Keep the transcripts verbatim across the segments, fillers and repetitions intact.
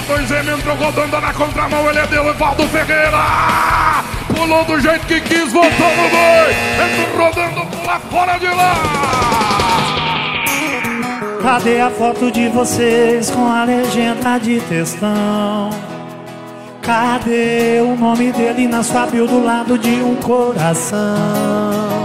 dois M entrou rodando na contramão, ele é dele, Evaldo Ferreira. Pulou do jeito que quis, voltou no boi. Entrou rodando, pula fora de lá. Cadê a foto de vocês com a legenda de textão? Cadê o nome dele na sua bio do lado de um coração?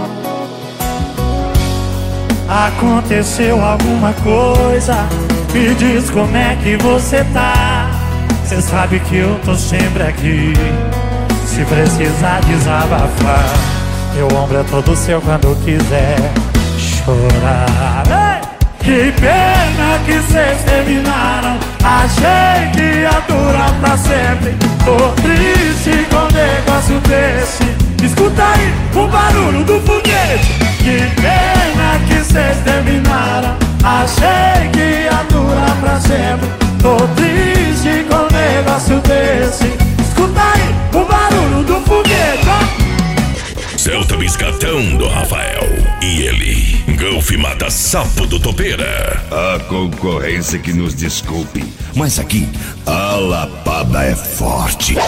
Aconteceu alguma coisa? Me diz como é que você tá. Cê sabe que eu tô sempre aqui, se precisar desabafar. Meu ombro é todo seu quando quiser chorar. Ei! Que pena que cês terminaram. Achei que ia durar pra sempre. Tô triste com um negócio desse. Escuta aí o barulho do foguete. Que pena que cês terminaram. Achei que ia durar pra sempre. Tô triste com um negócio desse. Escuta aí o barulho do foguete. Celta Biscatão do Rafael e ele, Golf Mata Sapo do Topeira. A concorrência que nos desculpe, mas aqui a lapada é forte.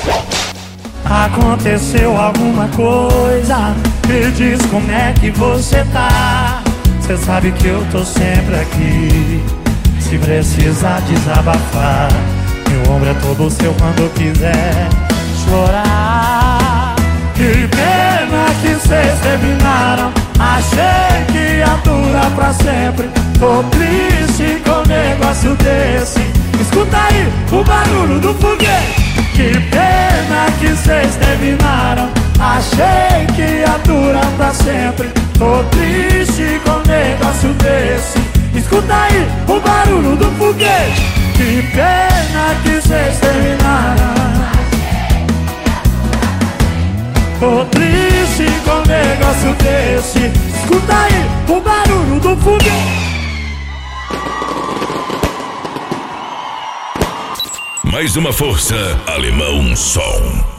Aconteceu alguma coisa? Me diz como é que você tá. Cê sabe que eu tô sempre aqui, se precisar desabafar. Meu ombro é todo seu quando quiser chorar. Que pena que cês terminaram. Achei que ia durar pra sempre. Tô triste com um negócio desse. Escuta aí o barulho do foguete. Que pena que cês terminaram. Achei que ia durar pra sempre. Tô triste com um negócio desse. Escuta aí o barulho do foguete. Que pena que cês terminaram. Tô triste com um negócio desse. Escuta aí o barulho do foguete. Mais uma força, Alemão Som.